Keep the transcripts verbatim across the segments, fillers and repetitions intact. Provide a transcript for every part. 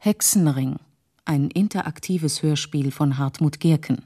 Hexenring, ein interaktives Hörspiel von Hartmut Gerken.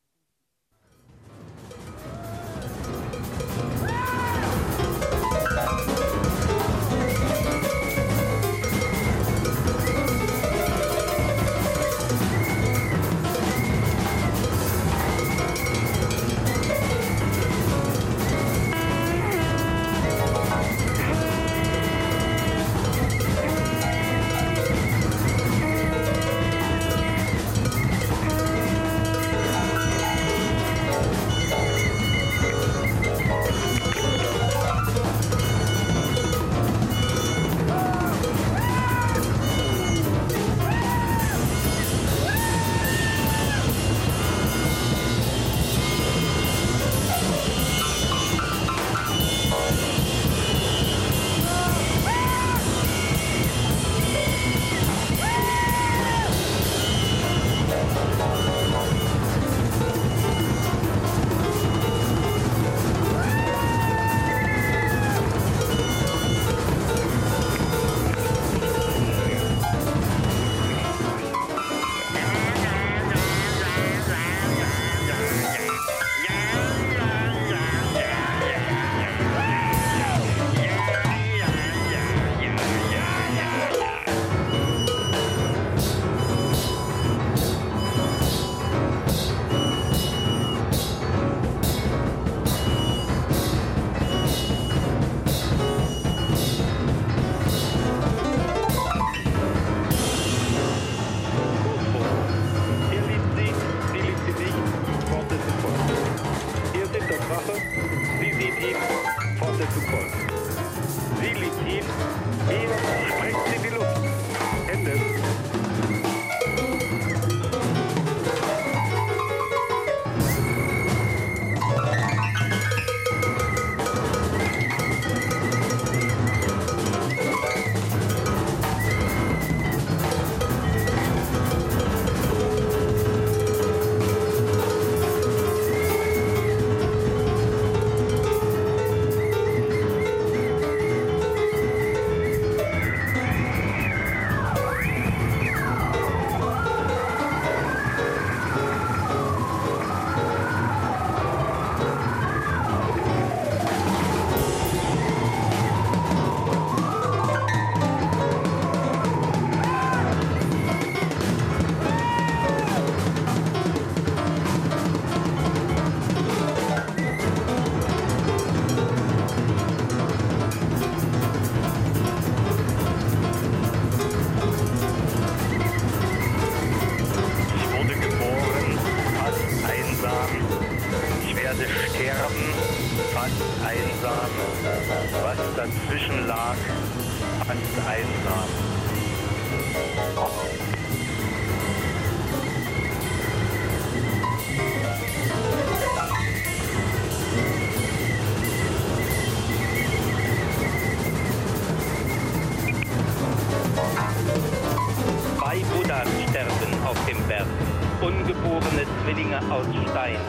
Ungeborene Zwillinge aus Stein.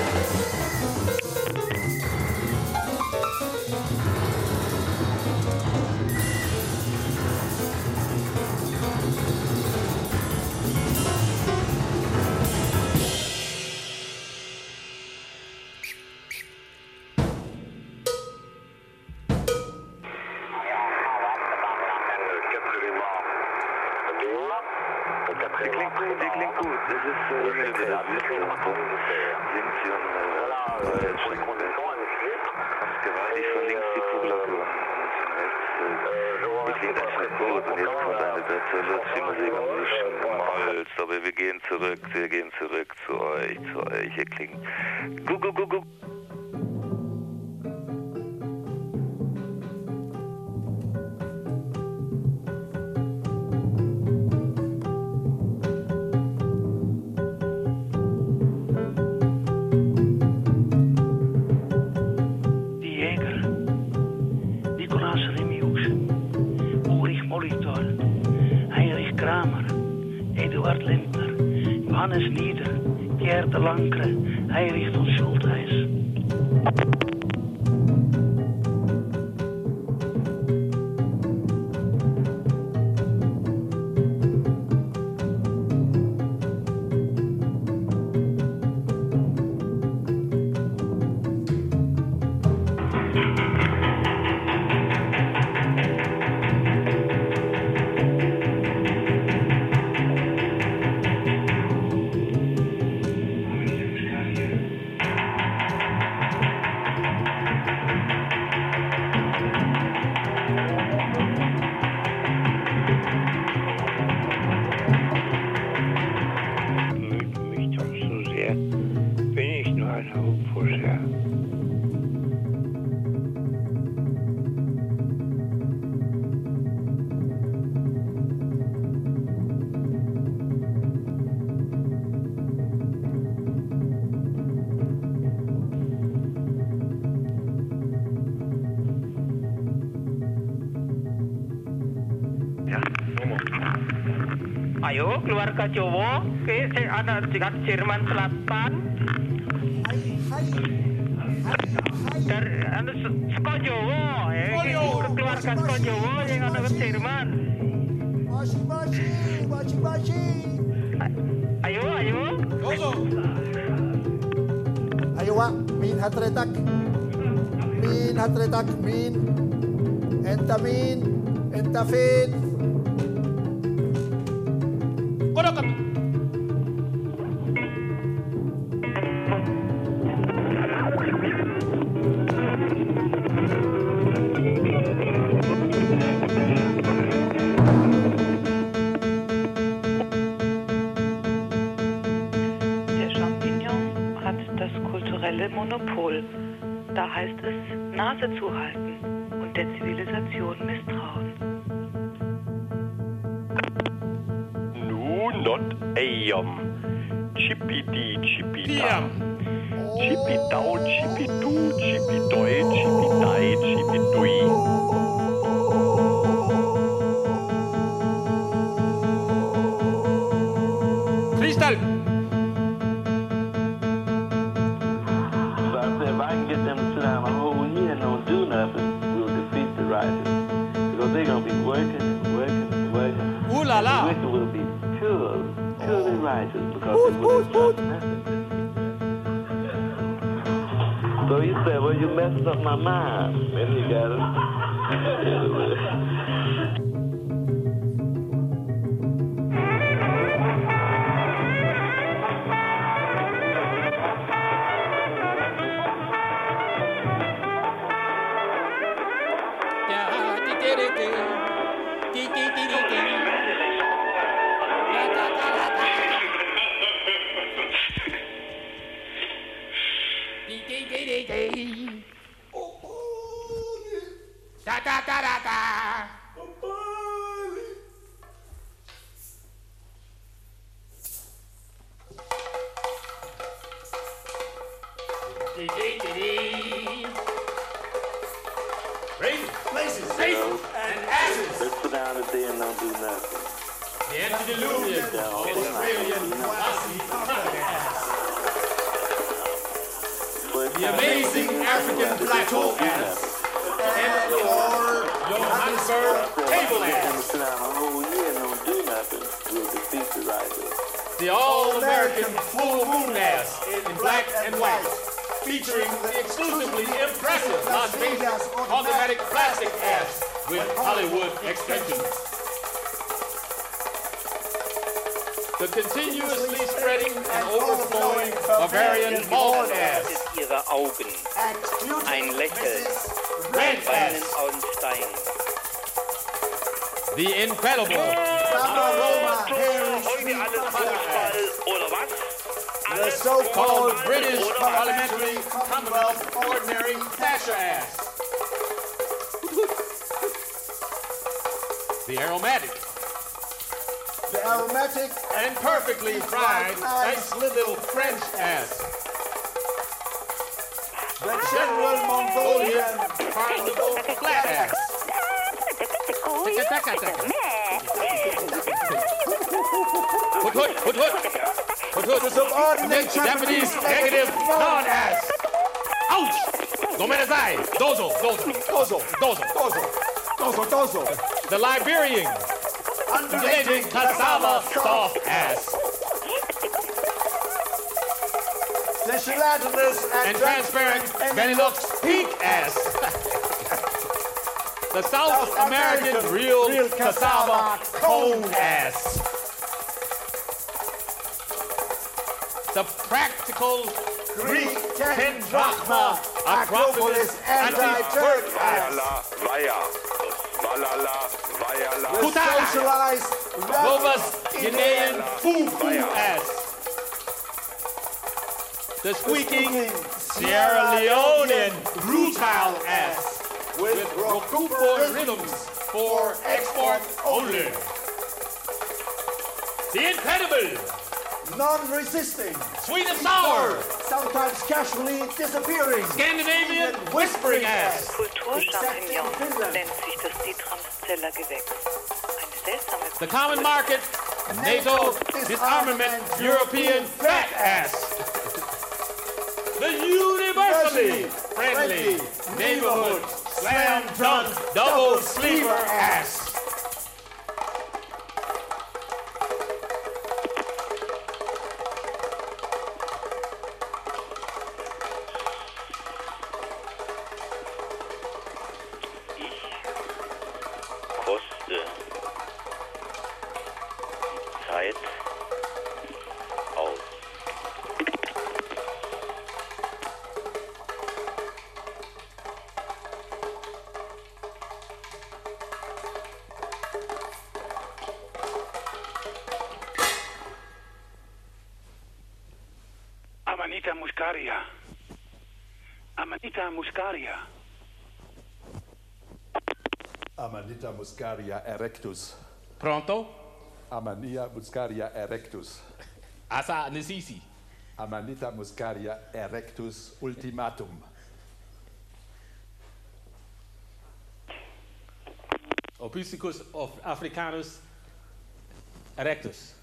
Die klingt gut, die klingt gut. Das ist äh, links und äh, gewaltig von links die Population und von rechts äh, die klingt einfach gut. Und jetzt kommt eine Sätze, Lutzi-Musik am Schmalz, aber wir gehen zurück, wir gehen zurück zu euch, zu euch. Ihr klingt gu gu gu gu. Hannes Nieder, Gerd de Lankre, Heinrich von Schultheiss. Ayo, keluarga Jawa, ke anak Jerman Selatan. Dari anu Seko Jawa, ya, keluarga Seko Jawa yang anak Jerman. Bashi, bashi, bashi. Ayo, ayo. Ayo, Wak, min hatretak. Min hatretak, min. Enta min, enta fin. Kodok. Monopol. Da heißt es, Nase zu halten und der Zivilisation misstrauen. No, not ayam. Chippy-dee, chippy-dam. Chippy-dau, chippy-du, chippy-doi, chippy-dai, chippy-dui. Kristall! They're going to be working and working and working. Ooh la la! The wicked will be pure, purely righteous because they will trust nothing. So he said, well, you messed up my mind. And you got it. Da da da da da. Places, places, and asses. Let's sit down today and don't do nothing. The antediluvian Australian the amazing African plateau ass. And your Johannesburg table ass. The all-American full moon ass in black and white, featuring the exclusively impressive Las Vegas automatic plastic ass with Hollywood extensions. The continuously spreading and overflowing Bavarian malt ass. Ihre Augen, ein Lächeln, Red einen ass. Augenstein. The incredible Heute alles Fußball oder was? The so-called British Parliamentary Commonwealth Ordinary Thatcher ass. The aromatic the aromatic and perfectly fried nice little French ass. the general Mongolian Carnival flat ass. Hood hood, hood hood, hood hood. the subordinate Japanese negative non-ass. Ouch! Gomenazai, dozo, dozo, Dozo, dozo. dozo, dozo, dozo. The Liberian undulating cassava soft ass. The gelatinous And transparent Benelux pink ass. The South American real cassava cone ass. The practical Greek ten drachma Acropolis anti-Turk ass. the socialized Robust Ghanaian fufu ass. The squeaking Sierra Leonean rutile ass with Rokupo rhythms for export only. The incredible non-resisting, sweet and sour sometimes casually disappearing Scandinavian whispering ass. Kulturchampignon nennt sich das Dietramszeller Gewächs. Eine seltsame The common market NATO disarmament European fat ass. The universally friendly neighborhood slam dunk double sleeper ass. Amanita muscaria. Amanita muscaria. Amanita muscaria erectus. Pronto? Amanita muscaria erectus. Asa Nesisi. Amanita muscaria erectus ultimatum. Opusicus of Africanus erectus.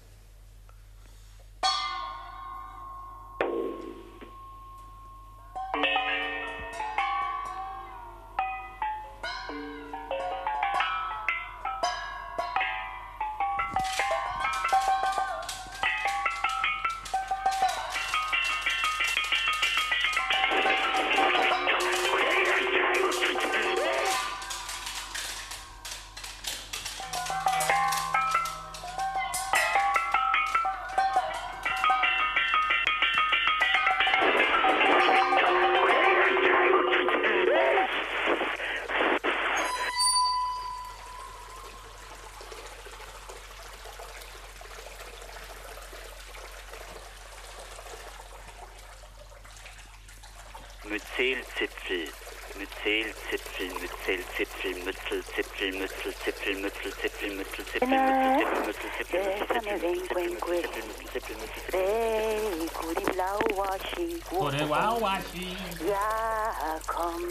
Mützelzipfel, Mützelzipfel, Mützelzipfel, Mützelzipfel, Mützelzipfel, Mützelzipfel, Mützelzipfel, Mützelzipfel, Mützelzipfel, ja, komm.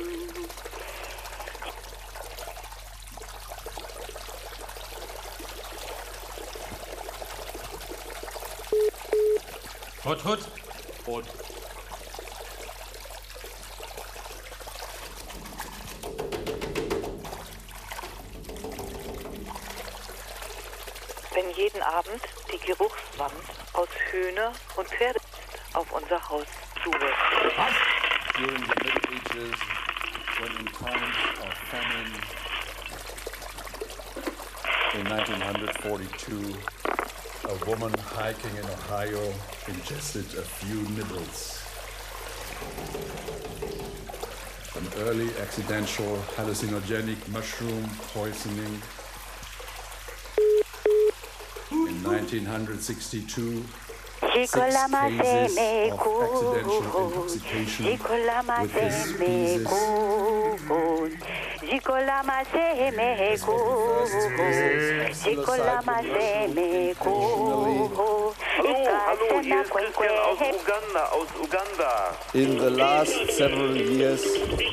Hut, hut. Hut. Wenn jeden Abend die Geruchswand aus Hühner und Pferde auf unser Haus zuwirkt. During the Middle Ages, when in times of famine, in nineteen forty-two, a woman hiking in Ohio ingested a few nibbles. An early accidental hallucinogenic mushroom poisoning. In nineteen sixty-two, six cases of accidental intoxication with this species. This was the first Uganda, aus Uganda. In the last several years.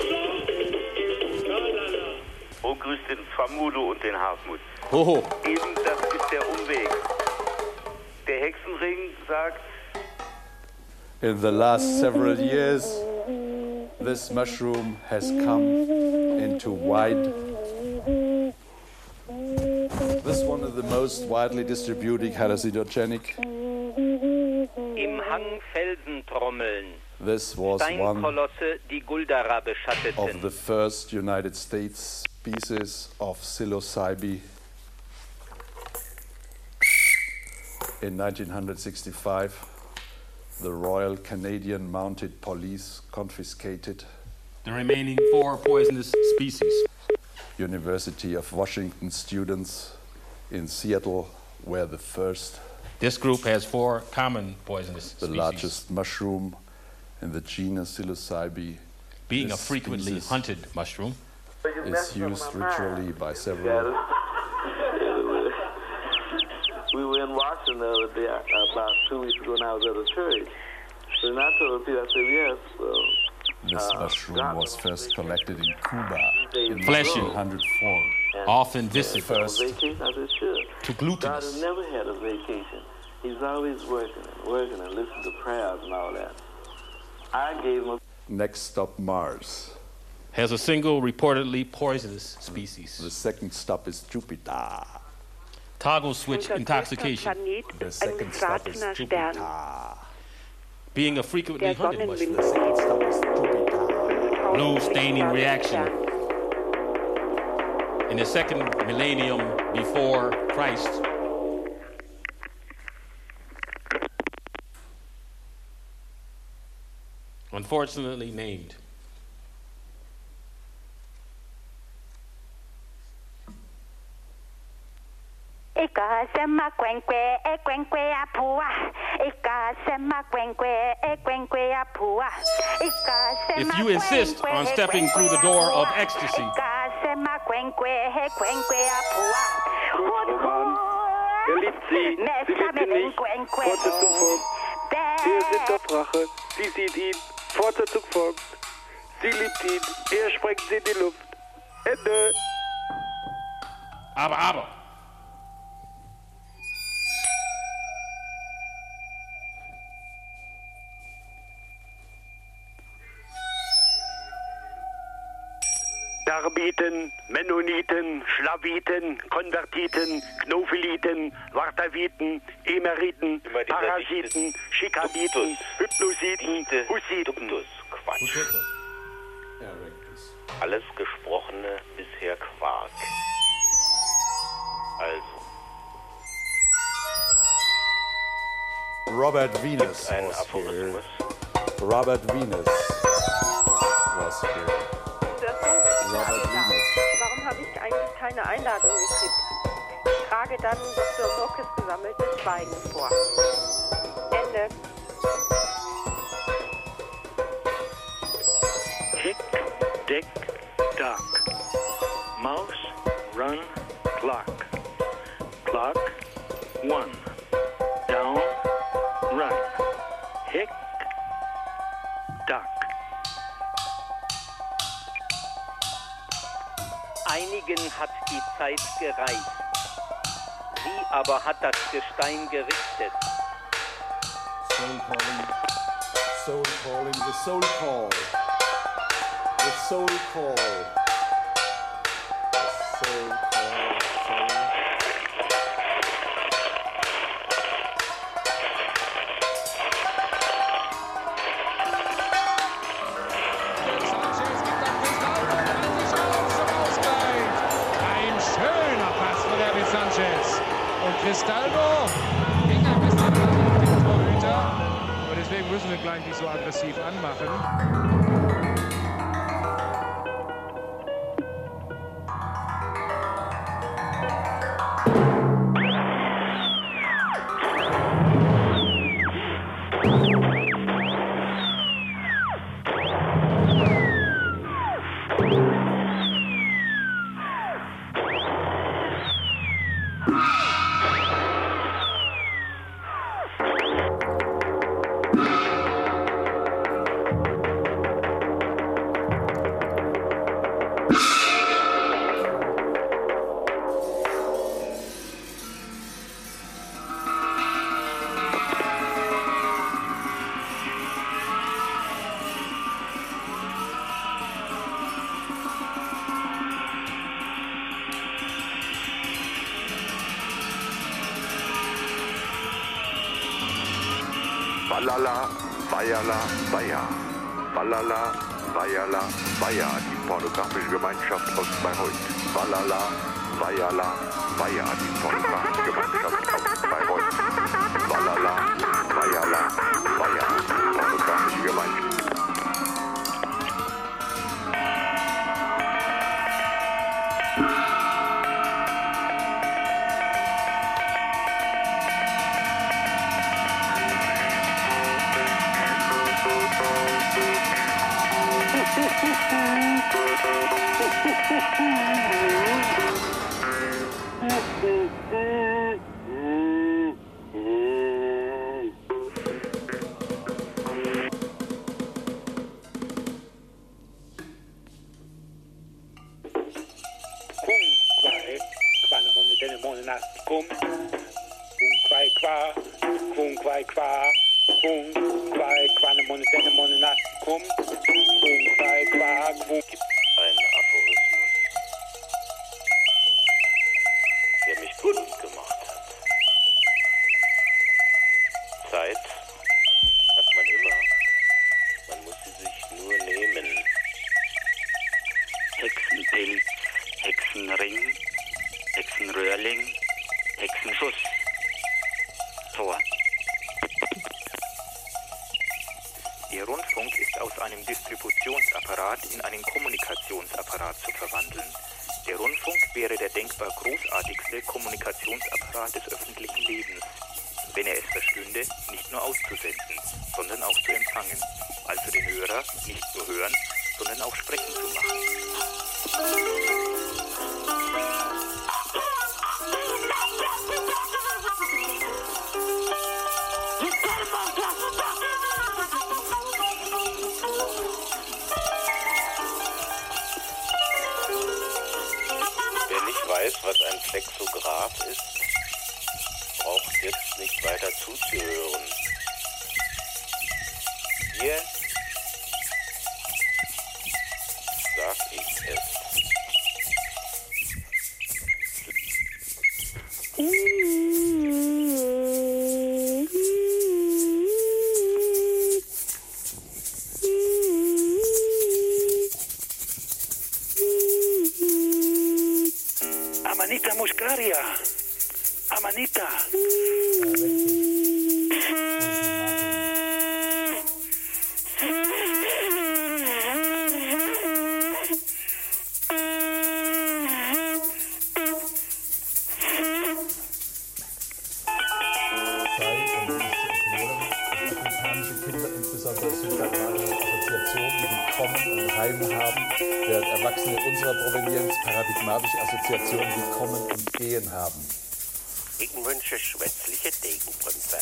Oh, grüß den Famudo und den Hartmut. Hoho. Eben, das ist der Umweg. Der Hexenring sagt... In the last several years, this mushroom has come into wide... This is one of the most widely distributed hallucinogenic. Im Hang Felsen trommeln. This was one Steinkolosse, die Guldara beschatteten. of the first United States species of psilocybe. In nineteen sixty-five, the Royal Canadian Mounted Police confiscated the remaining four poisonous species. University of Washington students in Seattle were the first. This group has four common poisonous the species. The largest mushroom in the genus Psilocybe. Being a frequently hunted mushroom, is used ritually by several. We were in Washington the other day, about two weeks ago, and I was at a church. So then I told the people, I said, yes, uh, This mushroom was first collected in Cuba in Fleshy. nineteen oh four. Often viscid. First. Vacation, I said, sure. To God glutinous. has never had a vacation. He's always working and working and listening to prayers and all that. I gave him a... Next stop, Mars. Has a single reportedly poisonous species. The second stop is Jupiter. Toggle switch Unser intoxication. Planet, The ein second stop is missratener Jupiter. Stern. Being a frequently Der hunted mushroom. The second stop is Jupiter. Blue staining reaction. Stern. In the second millennium before Christ, unfortunately named. Ikasema kwenkwe e kwenkwe apua. Ikasema kwenkwe e kwenkwe apua. Ikasema If you insist on stepping through the door of ecstasy, Ikasema kwenkwe e kwenkwe apua. Er liebt sie, sie liebt ihn nicht. Fortsetzung folgt. Er sitzt auf Rache, sie sieht ihn. Fortsetzung folgt. Sie liebt ihn, er sprengt sie in die Luft. Ende. aber, aber. Darbiten, Mennoniten, Schlawiten, Konvertiten, Knophiliten, Wartaviten, Emeriten, Parasiten, Schikabiten, Hypnositen, Hussiten. Quatsch. Alles Gesprochene bisher Quark. Also. Robert Venus Ein was here. Aphorismus. Robert Venus was here. Robert Venus. Warum habe ich eigentlich keine Einladung gekriegt? Ich trage dann Doktor Murkes gesammeltes Schweigen vor. Ende. Tick, tick, tock. Mouse, run, clock. Clock, one. Down, run. Hick, duck. Einigen hat die Zeit gereicht. Sie aber hat das Gestein gerichtet. Soul calling, soul calling, the soul call. The soul call. The soul call, soul. Sanchez. Und Cristaldo ging ein bisschen an den Torhüter. Aber deswegen müssen wir gleich nicht so aggressiv anmachen. Balala, Bayala, Baja. Balala, Bayala, Baja, die pornografische Gemeinschaft aus Bayreuth. Balala, Bayala, Baja, die pornografische Gemeinschaft aus Bayreuth. Balala, Bayala, Baja, die pornografische Gemeinschaft. quai qua, quum, quai quane mone denne mone nat, cum, quum, quai qua, quum. Ein Aphorismus, der mich berühmt gemacht hat. Zeit hat man immer, man muss sie sich nur nehmen. Hexenpilz, Hexenring, Hexenröhrling, Hexenschuss. Tor. Der Rundfunk ist aus einem Distributionsapparat in einen Kommunikationsapparat zu verwandeln. Der Rundfunk wäre der denkbar großartigste Kommunikationsapparat des öffentlichen Lebens, wenn er es verstünde, nicht nur auszusenden, sondern auch zu empfangen. Also den Hörer nicht nur hören, sondern auch sprechen zu machen. Wer nicht weiß, was ein Plexograph ist, braucht jetzt nicht weiter zuzuhören. Hier sag ich es. Amanita muscaria. Amanita. Assoziationen, die kommen und gehen haben. Ich wünsche schwätzliche Degenbrünste.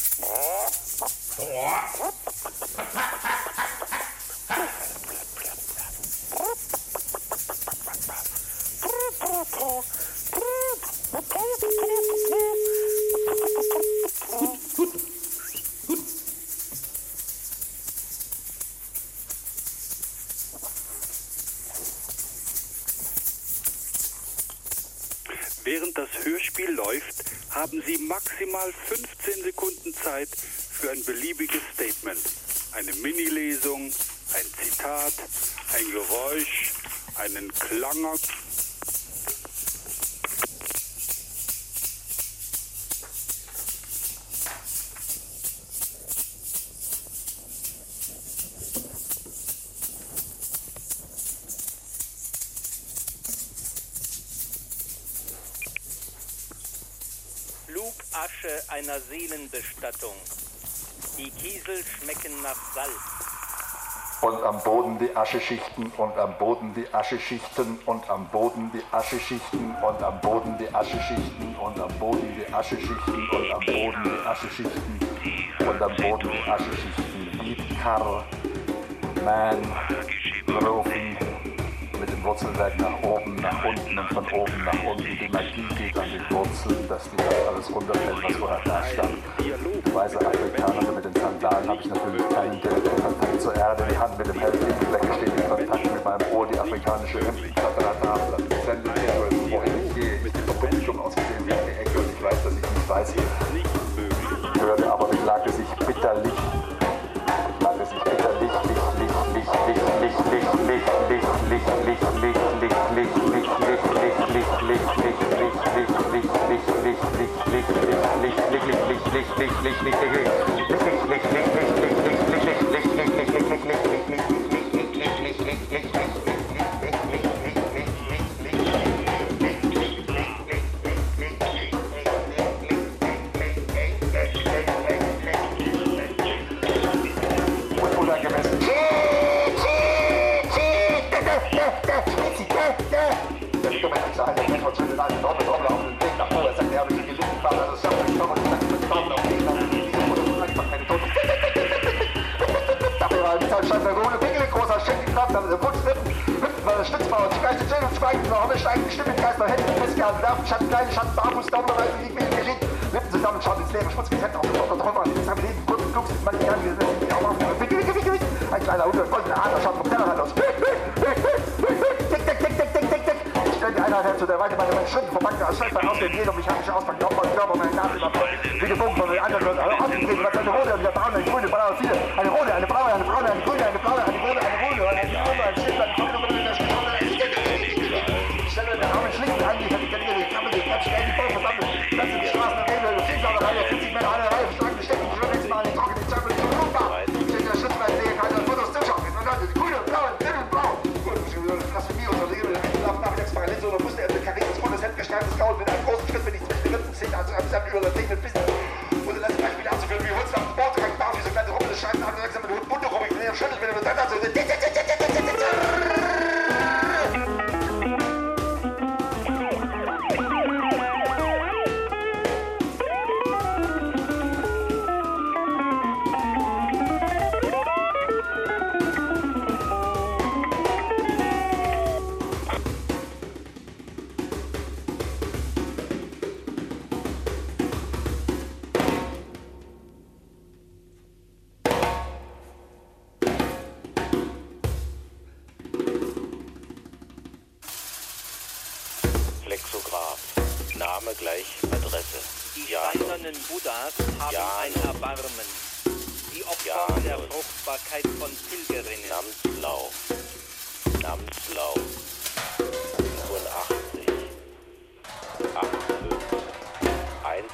Während das Hörspiel läuft, haben Sie maximal fünfzehn Sekunden Zeit für ein beliebiges Statement. Eine Mini-Lesung, ein Zitat, ein Geräusch, einen Klanger. Asche einer Seelenbestattung. Die Kiesel schmecken nach Salz. Und am Boden die Ascheschichten und am Boden die Ascheschichten und am Boden die Ascheschichten und am Boden die Ascheschichten und am Boden die Ascheschichten und am Boden die Ascheschichten und am Boden die Ascheschichten. Lieb Karl, Man, Profi. Mit dem Wurzelwerk nach oben, nach unten und von oben nach unten. Die Magie geht an den Wurzeln, dass die das alles runterfällt, was vorher da stand. Die weiße Afrikaner mit den Sandalen habe ich natürlich keinen direkten Kontakt zur Erde. Die Hand mit dem helllichen Fleck steht in Kontakt mit meinem Ohr, die afrikanische Hemdenquadratable. Die sendet mir, wohin ich gehe, mit dem Publikum ausgesehen wie eine Ecke und ich weiß, dass ich nicht weiß, ich hörte, aber ich lag es sich bitterlich. Ich lag es sich bitterlich, Licht, Licht, Licht, Licht, Licht, Licht, Licht, Licht, Licht, Licht, Licht, Licht, Licht, Schatten, kleine Schatten, barfuß, Daumenreise, liegt mir in den Lippen zusammen, schaut ins leere Schmutzgesetz auf den Kopf und Träumer, guckst mal die an, wie sie auch machen. Ein kleiner Hund, ein goldener Adler schaut vom Tellerrand aus. Tick, tick, tick, tick, tick, tick, tick. Ich stelle die Einheit her zu der Weite bei meinen Schritten verpackte als Schlechtbein aus dem jeder mechanische Auspack, Körper und Körper, meine Nase überpackt. Wie gebogen von den anderen, also ausgegeben, was eine rote, eine braune, eine grüne, blaue, viele. Eine rote, eine braune, eine braune, eine grüne, eine blaue, eine rote, eine rote, eine blaue, eine Schild, eine grüne, eine Schild, eine Schild. Ich stelle den Armen schlicht eigentlich, ich kenne die Kappe, die Klatsch, die Bau versammelt. Plätze, die Straßen, die Ebene, die Flieglagerei, vierzig Meter eine Reihe, verschlagene Stecken, die schon nächstes Mal in die Trocken, die Zeppel, die Flugbar. Ich stehe in der Schrittweise, sehe keine Fotos zuschauen. Die grüne, blaue, grüne, blau. Blasphemie unterlegen, nachmittags parallel so eine Muster, der Karriere des Bundes, Hemdgestreiftes Gaul mit einem großen Schritt, wenn ich zwischen den Rippen ziehe, also am Samt über das Ding mit Bissen. Und dann lass mich wieder anzuführen, wie Hunds auf dem Bord dran, barf wie so kleine Rummel, Scheiben, an langsam mit Hund, bunte Rummel, ich schüttelt mir mit dem so. Name gleich Adresse. Die Janus. steinernen Buddhas haben Janus. ein Erbarmen. Die Opfer Janus. der Fruchtbarkeit von Pilgerinnen. Namenslau. Namenslau. fünfundachtzig. achtundfünfzig. eins.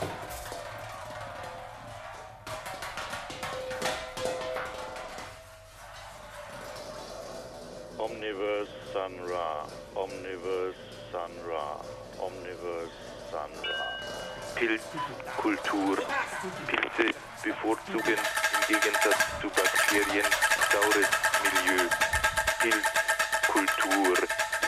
Omniverse Sun Ra. Omniverse Sun Ra. Omniverse Sun Ra. Pilzkultur. Pilze bevorzugen im Gegensatz zu Bakterien saures Milieu. Pilzkultur.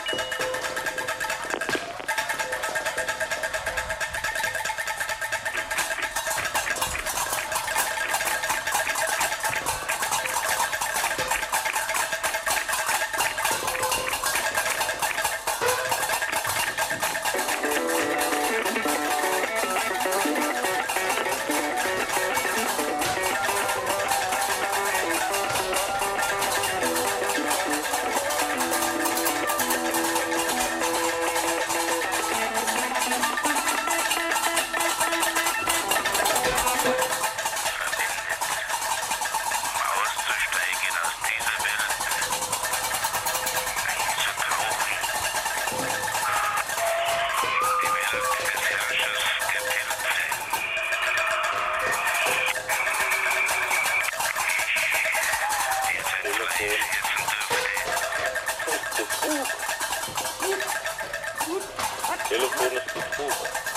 Telefon ist Betrug.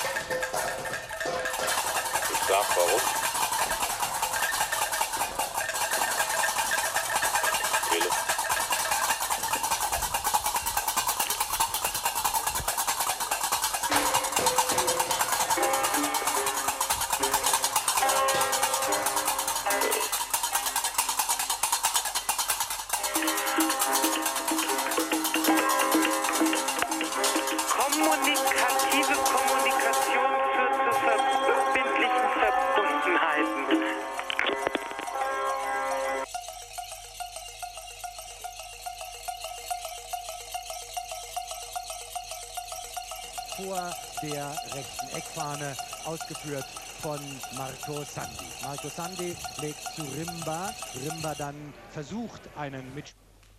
Ich sag warum. Telefon. Kommunikative Kommunikation führt zu verbindlichen Verbundenheiten. Vor der rechten Eckfahne, ausgeführt von Marco Sandi. Marco Sandi legt zu Rimba. Rimba dann versucht, einen Mitspieler.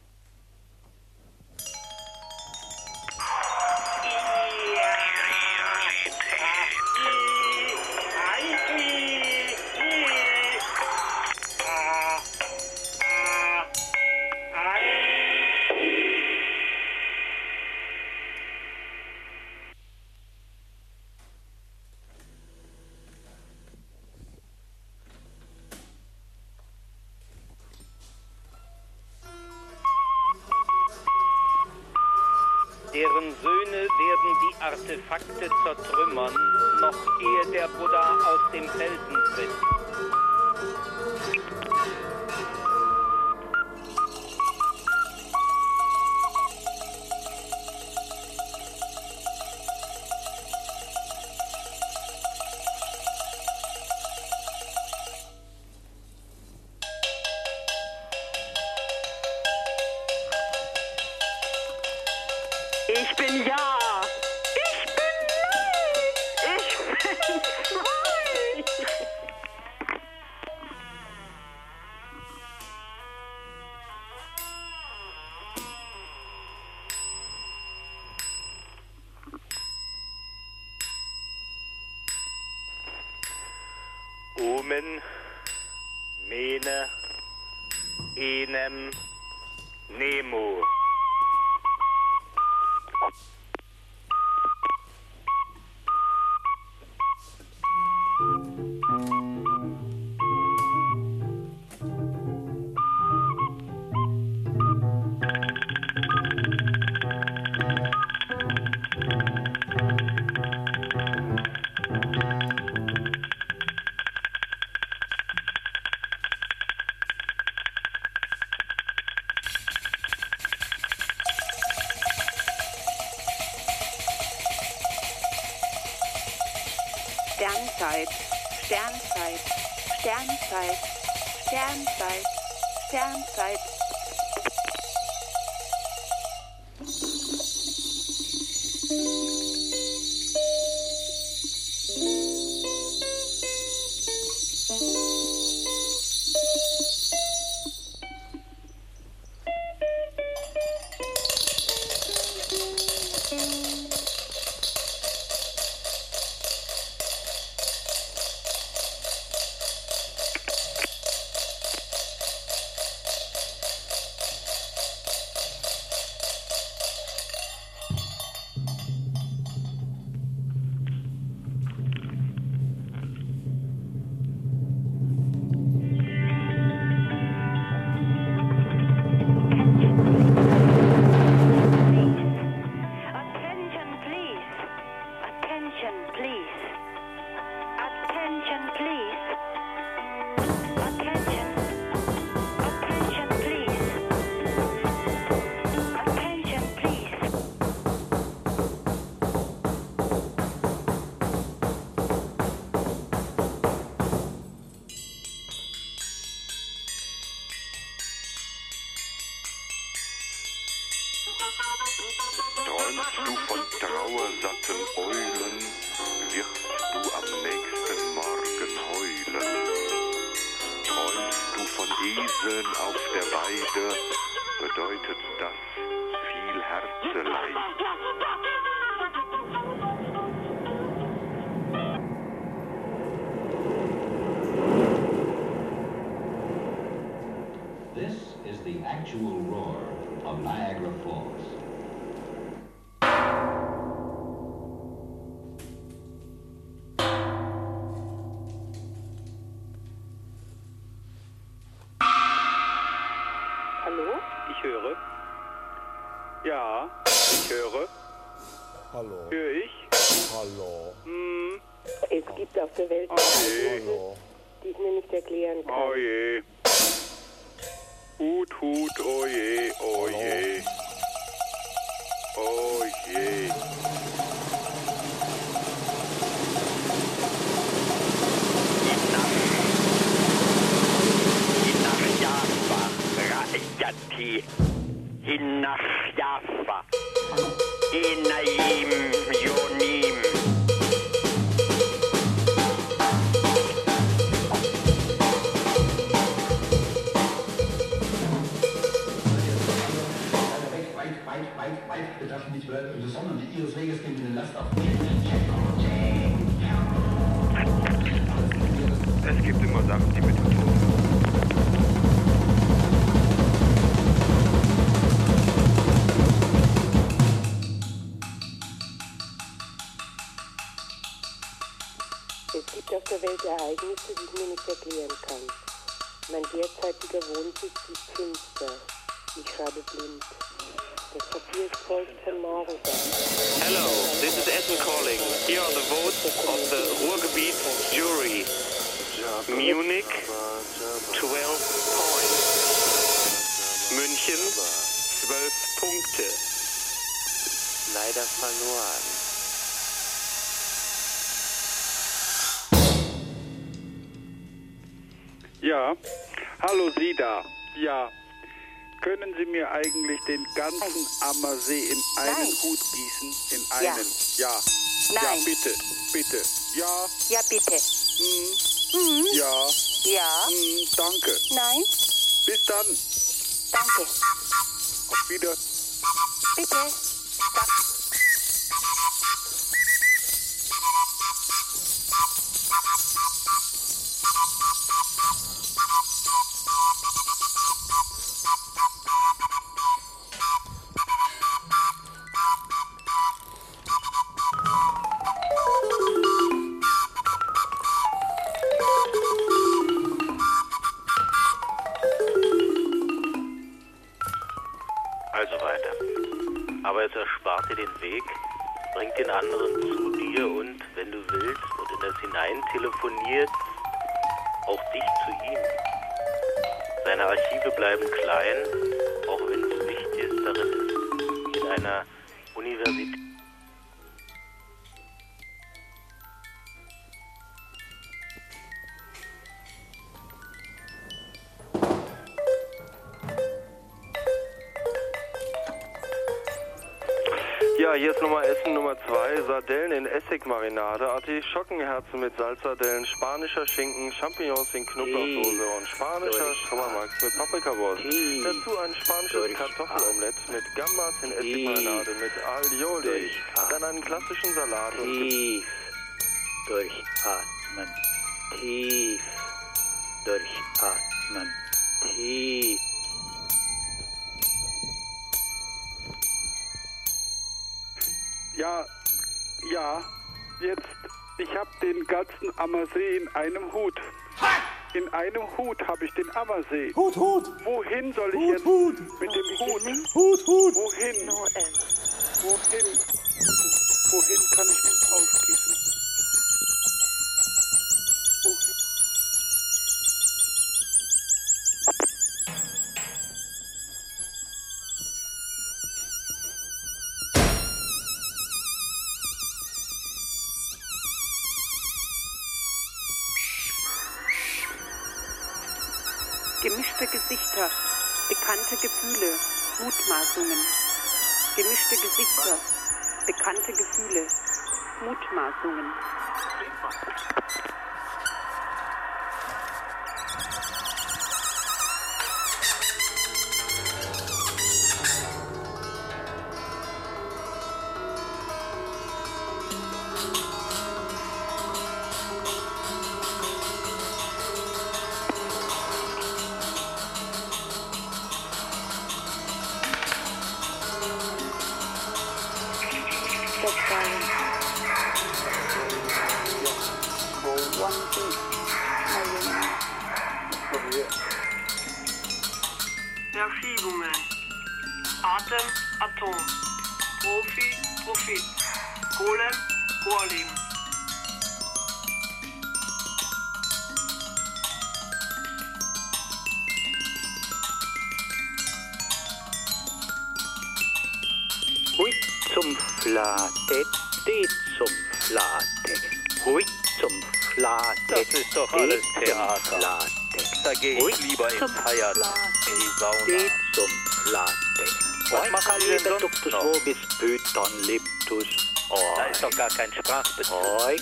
Deren Söhne werden die Artefakte zertrümmern, noch ehe der Buddha aus dem Felsen tritt. Omen, Mene, Enem, Nemo. Sternzeit, Sternzeit, Sternzeit, Sternzeit, Sternzeit. Träumst du von trauersatten Eulen, wirst du am nächsten Morgen heulen. Träumst du von Eseln auf der Weide, bedeutet das viel Herzeleid. This is the actual roar of Niagara Falls. Hallo? Ich höre. Ja, ich höre. Hallo. Höre ich? Hallo. Hm. Es gibt auf der Welt Oh je. die ich mir nicht erklären kann. Oh je. Hut, Hut, oh je, oh je. Oh je. Ra'yati Hinnach Jaffa Inayim Yonim. Weit, weit, weit, weit betrachten nicht Wörter, sondern die ihres Weges geben den Last auf. Es gibt immer Sachen, die mit uns tun. Es gibt auf der Welt Ereignisse, die ich mir nicht erklären kann. Mein derzeitiger Wohnsitz ist finster. Ich schreibe blind. Das Papier ist voll von Morgensamen. Hello, this is Essen calling. Here are the votes of the Ruhrgebiet jury. Munich, twelve points. München, zwölf Punkte. Leider verloren. Ja. Hallo, Sie da. Ja. Können Sie mir eigentlich den ganzen Ammersee in einen Nein. Hut gießen? In Ja. einen? Ja. Nein. Ja, bitte. Bitte. Ja. Ja, bitte. Hm. Mhm. Ja. Ja. Hm, danke. Nein. Bis dann. Danke. Auf Wieder. Bitte. aber es erspart dir den Weg, bringt den anderen zu dir und, wenn du willst, und in das hinein telefoniert, auch dich zu ihm. Seine Archive bleiben klein, auch wenn es wichtig ist, darin ist, wie in einer Universität. Ja, hier ist Nummer Essen Nummer zwei, Sardellen in Essigmarinade, Artischockenherzen mit Salzsardellen, spanischer Schinken, Champignons in Knoblauchsoße und spanischer Schauermax mit Paprikawurst. Dazu ein spanisches Kartoffelomelett mit Gambas in Essigmarinade mit Alioli. Dann einen klassischen Salat und tief durchatmen, tief durchatmen, tief. Ja, ja, jetzt, ich habe den ganzen Ammersee in einem Hut. In einem Hut habe ich den Ammersee. Hut, Hut. Wohin soll ich Hut, jetzt Hut. mit dem Hut? Hut, Hut. Wohin? No Wohin? Wohin kann ich den ausgießen? Wohin? Gemischte Gesichter, bekannte Gefühle, Mutmaßungen. Gemischte Gesichter, bekannte Gefühle, Mutmaßungen. Verschiebungen. Atem, Atom. Profi, Profit. Golem, Golem. Hui zum Flate, de zum Flate. Hui zum Flate. Das ist doch alles Theater. Da gehe ich lieber ins Hayat, in die Sauna. De zum Flate. Was machen Sie denn sonst noch? Wo bist Python Leptus? Da ist doch gar kein Sprachbezug. Oi.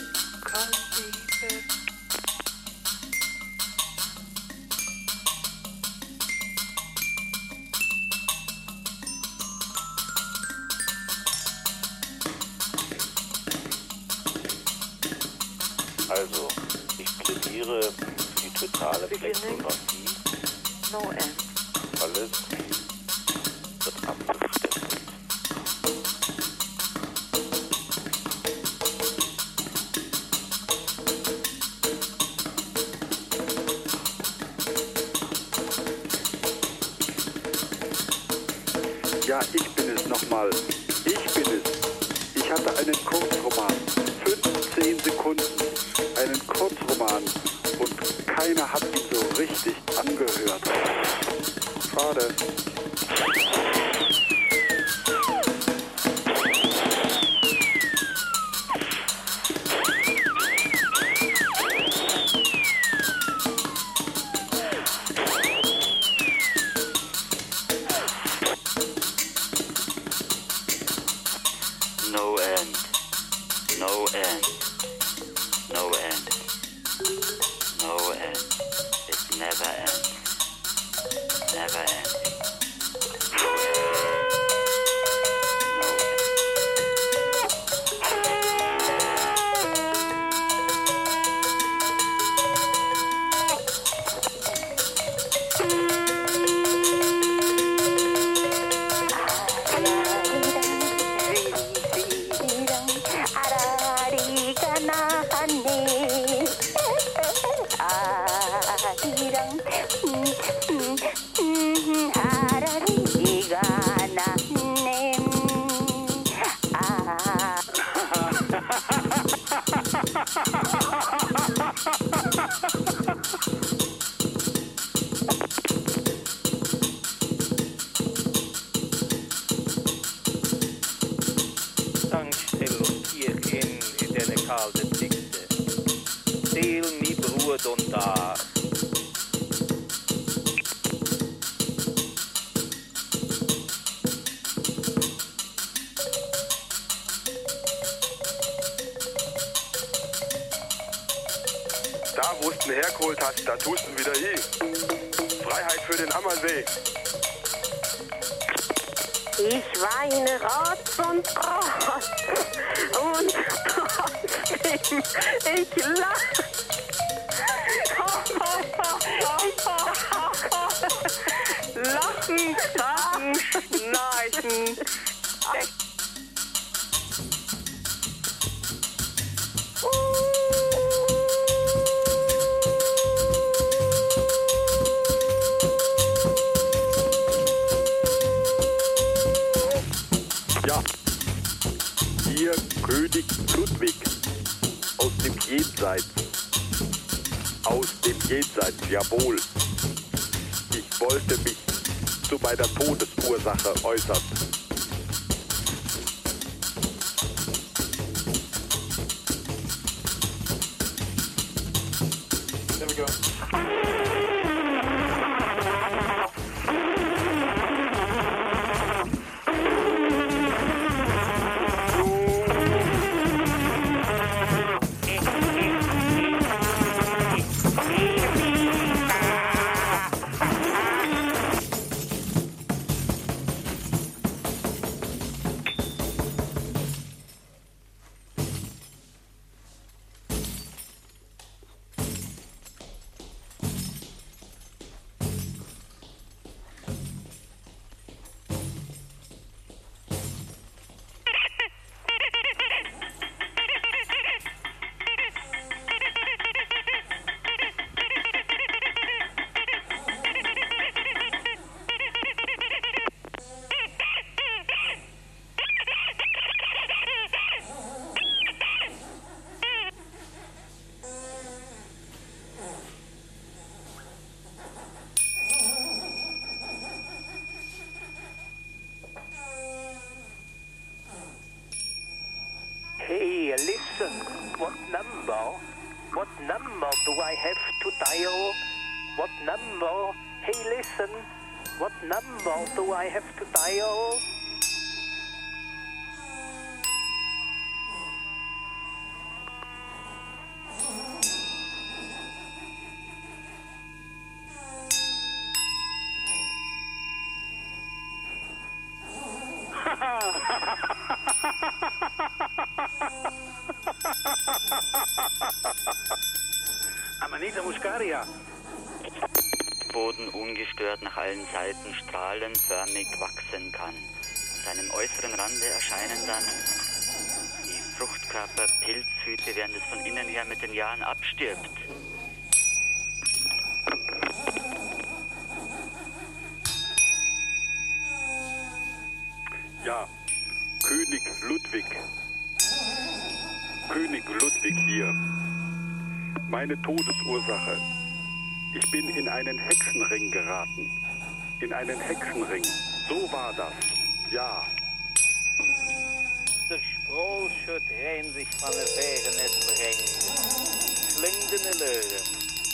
Also, ich plädiere für die totale Flexographie. No end. Alles wird abgestimmt. Ja, ich bin es nochmal. Ich bin es. Ich hatte einen Kurzroman. fünfzehn Sekunden. Einen Kurzroman. Und keiner hat ihn so richtig angehört. Schade. No end. No end. No end. No end. It never ends. Never ending. No end. No end. Ah, gut und da. Da, wo du ihn hergeholt hast, da tust du ihn wieder hin. Freiheit für den Ammersee. Ich weine Rotz und Rotz und trotzdem ich lach. Lachen, Krachen, Schnarchen. Ja, hier König Ludwig aus dem Jenseits. Aus dem Jenseits, jawohl. Ich wollte mich zu meiner Todesursache äußern. There we go. Hey, listen, what number? What number do I have to dial? What number? Hey, listen, what number do I have to dial? Amanita muscaria. Boden ungestört nach allen Seiten strahlenförmig wachsen kann. An seinem äußeren Rande erscheinen dann die Fruchtkörper, Pilzhüte, während es von innen her mit den Jahren abstirbt. Ja, König Ludwig. König Ludwig hier. Meine Todesursache. Ich bin in einen Hexenring geraten. In einen Hexenring. So war das. Ja. Der Sproos should rein sich van de wegen het brengt. Slingende leugen.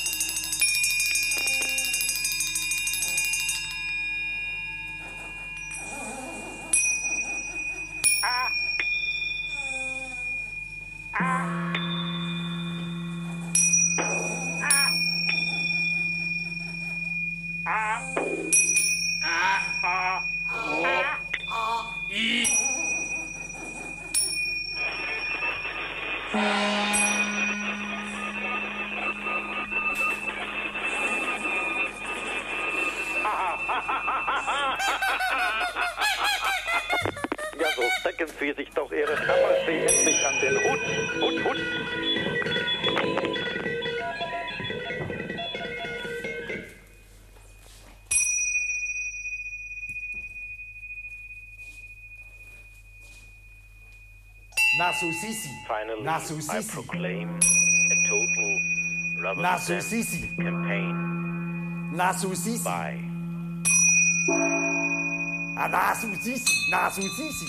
Ah! Ah! Ja, so stecken Sie sich doch Ihre Kammersee endlich an den Hut. Hut, Hut. Nasu Sisi. Finally, Nasu I Sisi. proclaim a total rubber Nasu stamp Sisi. campaign. Nasu Sisi. Bye. Ah, Nasu Sisi. Nasu Sisi.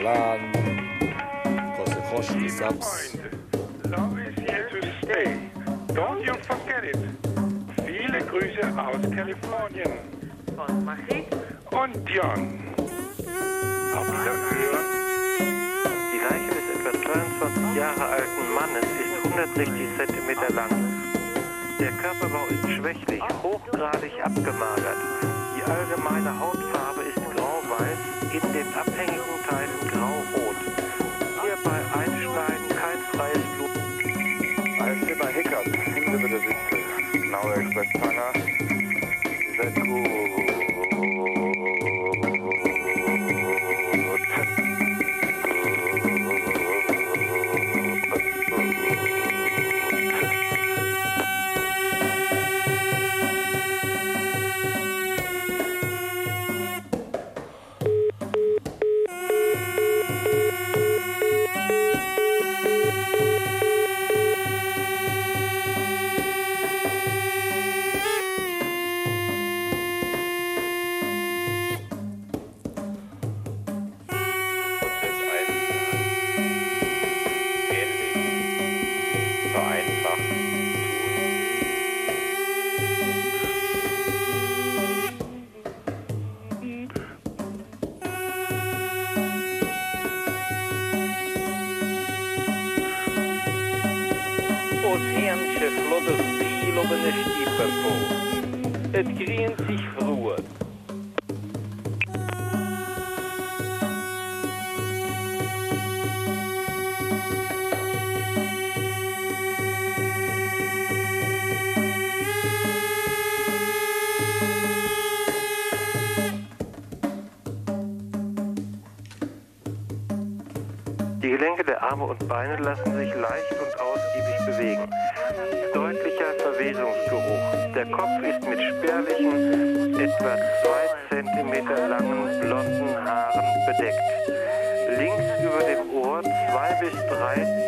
Alan, Kosekoshi Subs. Love is here to stay. Don't you forget it. Viele Grüße aus Kalifornien. Von Machit und Jon. Auf Wiederhören. Die Leiche des etwa zweiundzwanzig Jahre alten Mannes ist hundertsechzig Zentimeter lang. Der Körperbau ist schwächlich, hochgradig abgemagert. Die allgemeine Hautfarbe ist grau-weiß, in den abhängigen Teilen grau-rot. Hierbei einschneiden, kein freies Blut. I see my hiccup. Hinter bitte Sitze. Now Express Panner. Sehr gut. Oceansche vlotte spiel op een stieperpool. Het grient zich vroeg. Die Gelenke der Arme und Beine lassen sich leicht und ausgiebig bewegen. Deutlicher Verwesungsgeruch. Der Kopf ist mit spärlichen, etwa zwei Zentimeter langen blonden Haaren bedeckt. Links über dem Ohr zwei bis drei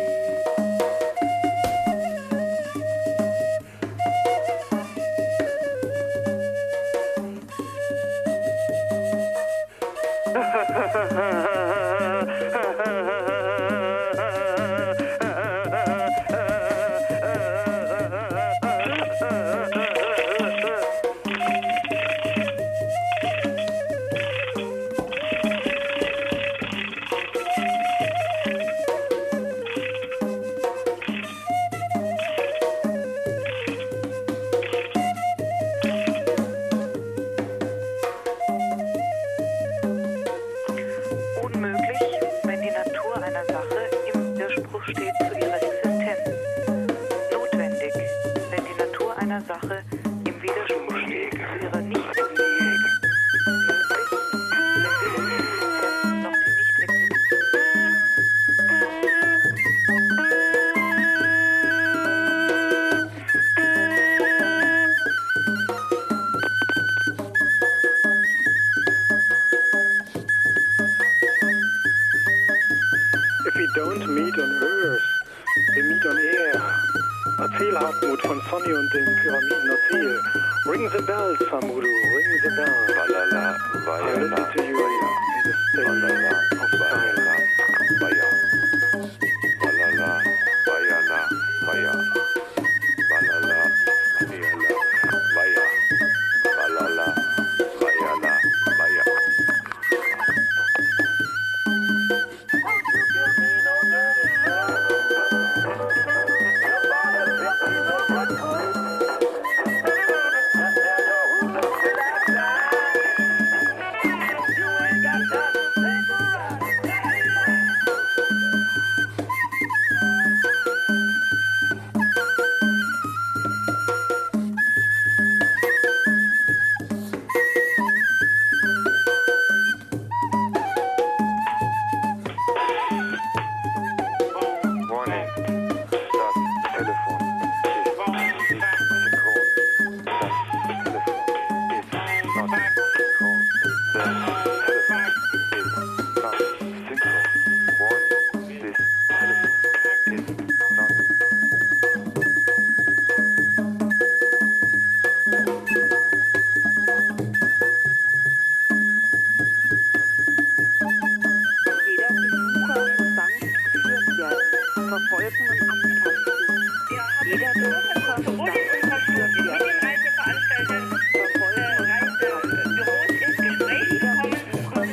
Verfolgen und abtasten. Jeder dürfte verstanden verstört werden. Verfolgen, Reisebüros ins Gespräch kommen und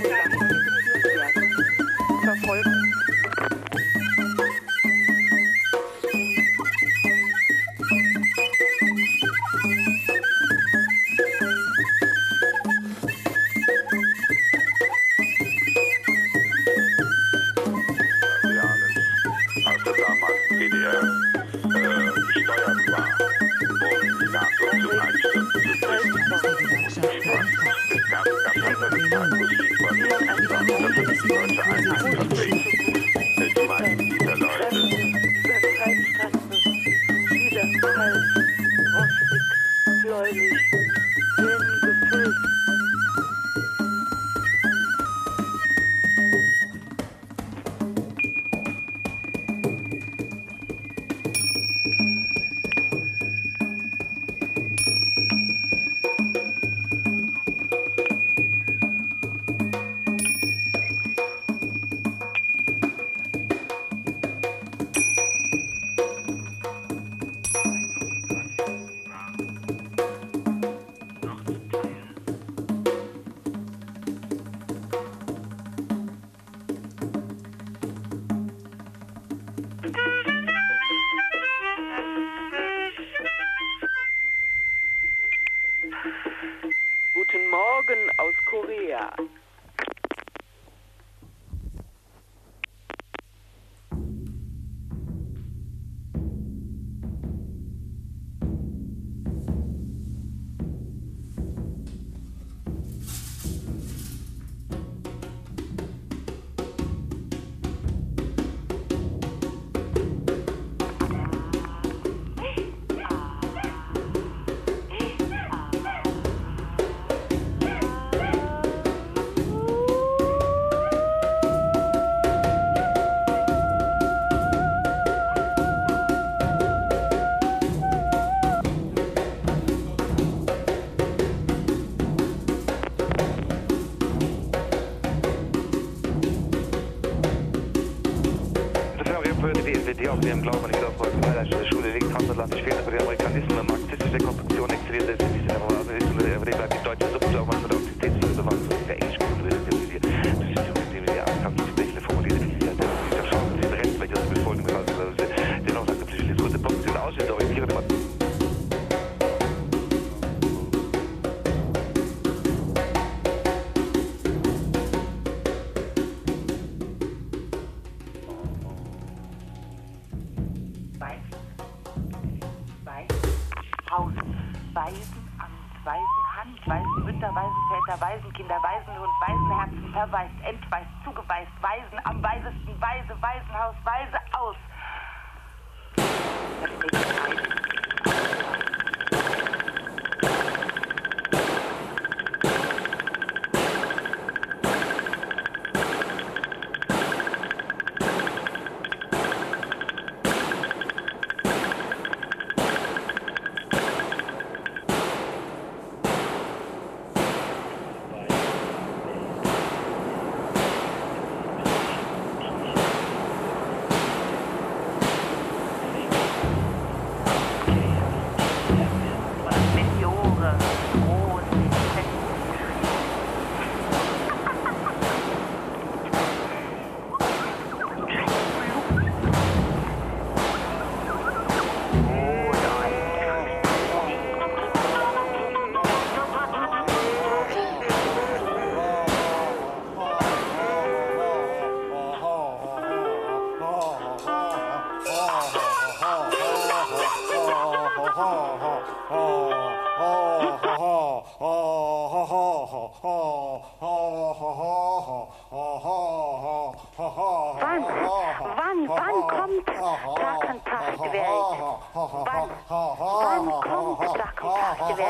verfolgen. Guten Morgen aus Korea. Wir haben Glauben an die Wiederfolge der Schule liegt transatlantisch fehlt aber die Amerikanismen, marxistische Konstruktion, exzellierte Systeme, aber die bleibt die deutsche Subglaube an der Autoritätsbewahrung, der englisch konstruierte Familie, das ist die die Ankampfsprechende formulierte Familie, der Chance, die Recht, welche das befolgen will, dennoch sagt der psychische Diskurs, der positive Ausschnitt orientiert man. Waisenkinder, Waisenhund, Waisenherzen, verwaist, entwaist, zugeweist, Waisen am weisesten, Weise, Waisenhaus, Weise aus. Das nächste Mal. Wann, wann, wann kommt Tag und Tag die Welt? Wann, wann kommt Tag und Tag die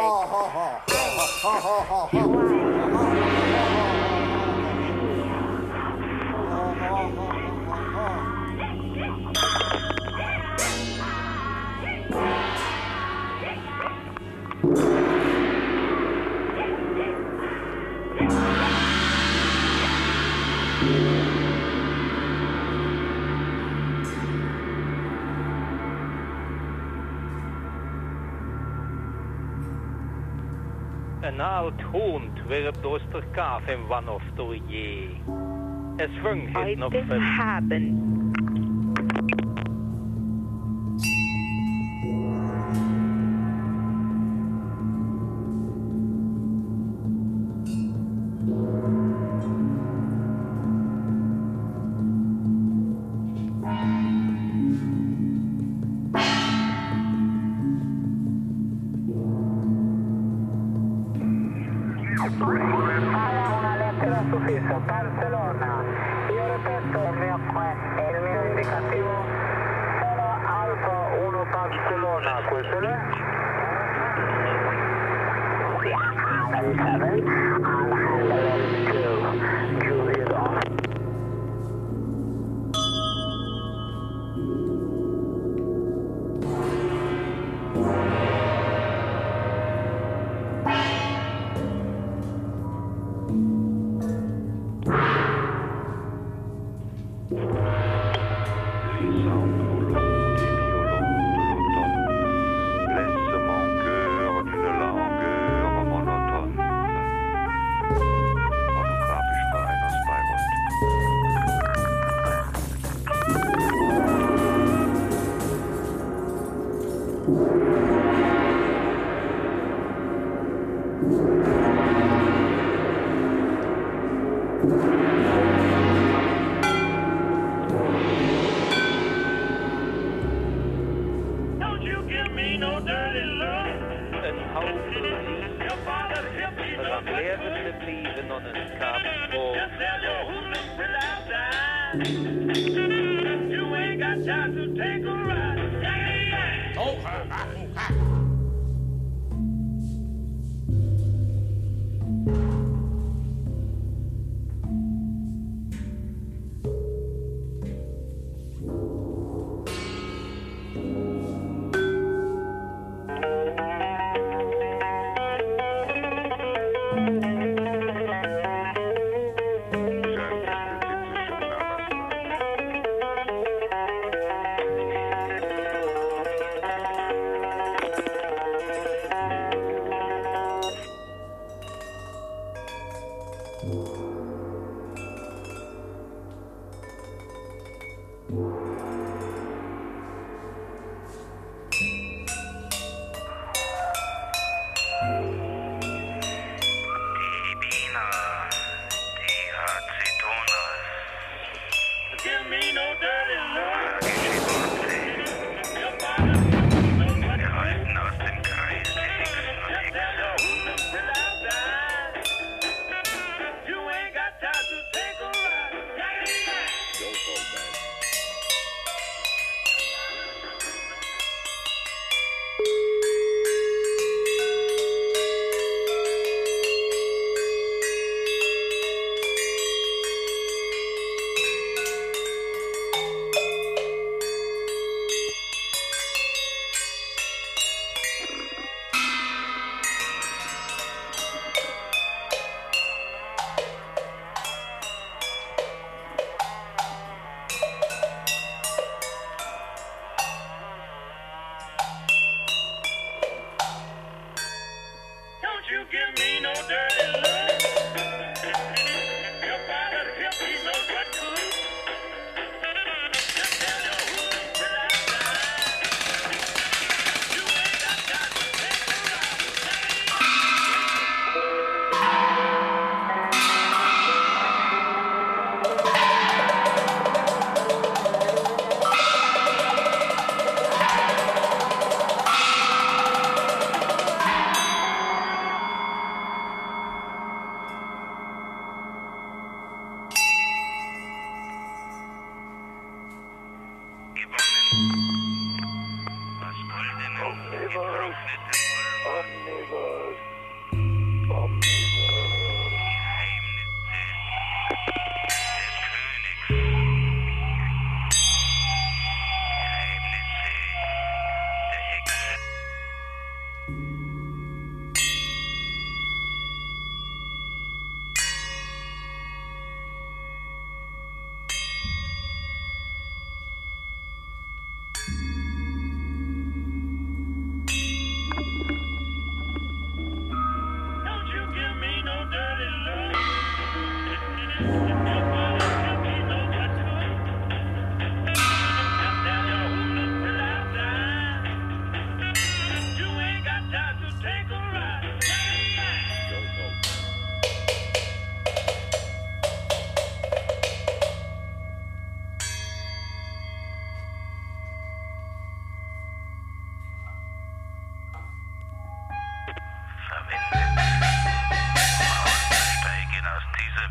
Welt? Een oud hond werd door de kaven van of door je. Es vang het nog Heute haben. Barcelona. Io ripeto il mio, il mio indicativo sono Alfa uno Barcelona, questo è? seven, I'll handle it too. Juliet off.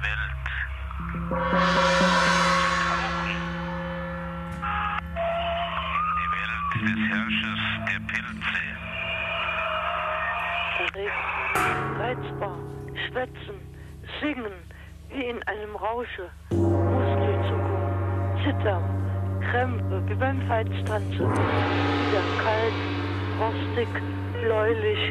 Des Herrschers der Pilze. Erregt, reizbar, schwätzen, singen, wie in einem Rausche, Muskelzuckung, Zittern, Krämpfe, wie beim Feitstanze, wieder kalt, rostig, bläulich.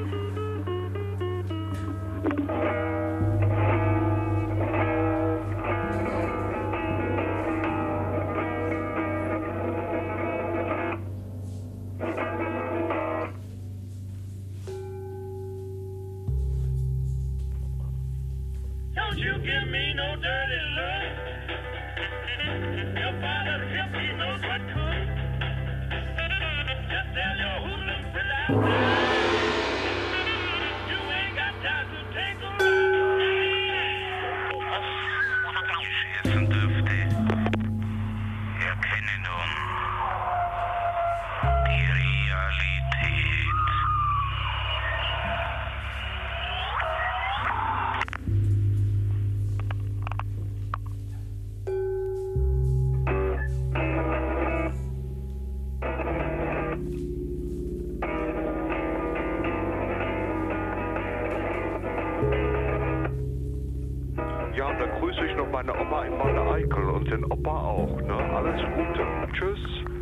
Meine Oma in Wanne Eickel und den Opa auch, ne? Alles Gute. Tschüss.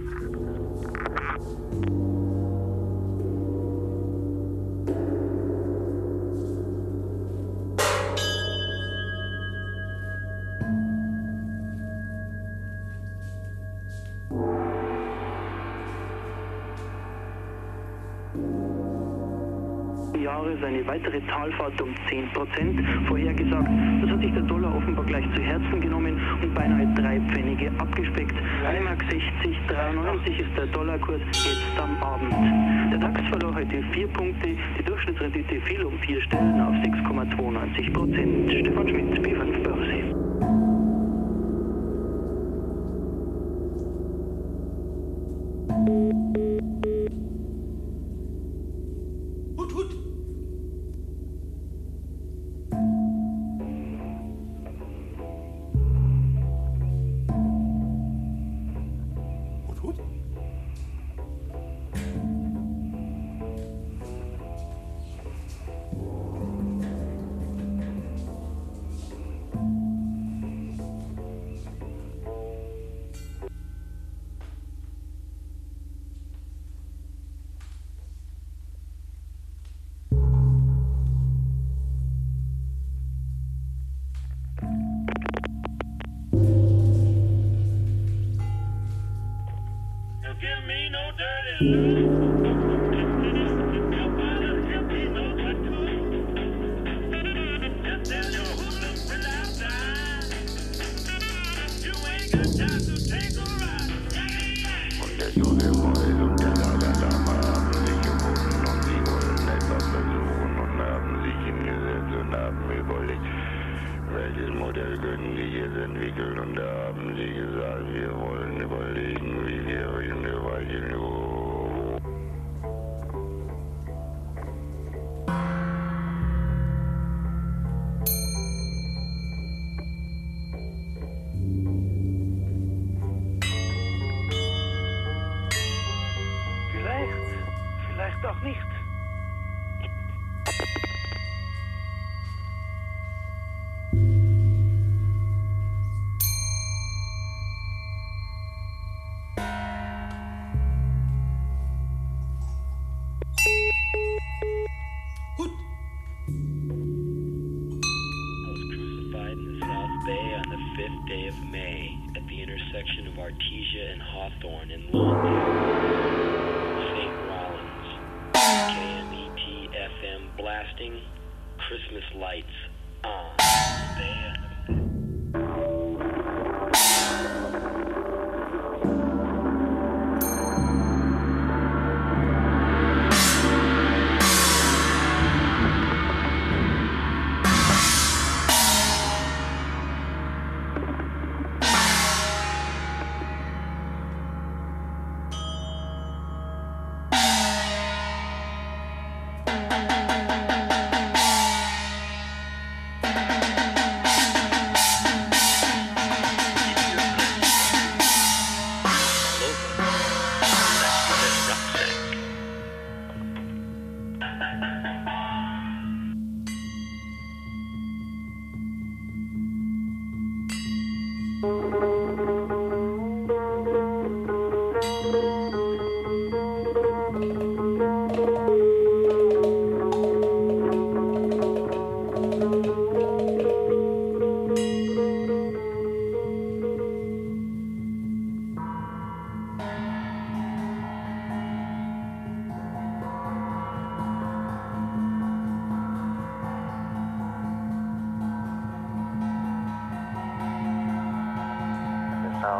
Jahres eine weitere Talfahrt um zehn Prozent vorhergesagt. Das hat sich der Dollar offenbar gleich zu Herzen genommen und beinahe drei Pfennige abgespeckt. ein Mark sechzig dreiundneunzig ist der Dollarkurs jetzt am Abend. Der DAX verlor heute vier Punkte, die Durchschnittsrendite fiel um vier Stellen auf sechs Komma zweiundneunzig Prozent. Stefan Schmidt, B fünf Börse.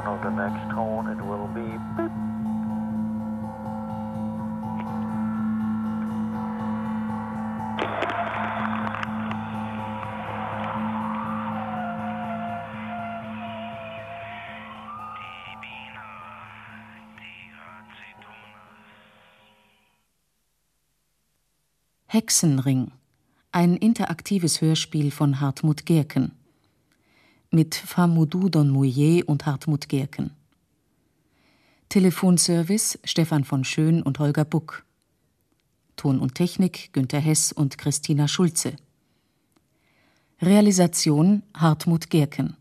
tone of the next tone, it will be beep. Hexenring, ein interaktives Hörspiel von Hartmut Gerken. Mit Famudou Don Mouillet und Hartmut Gerken. Telefonservice Stefan von Schön und Holger Buck. Ton und Technik Günter Hess und Christina Schulze. Realisation Hartmut Gerken.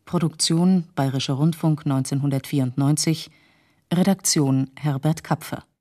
Produktion Bayerischer Rundfunk neunzehnhundertvierundneunzig. Redaktion Herbert Kapfer.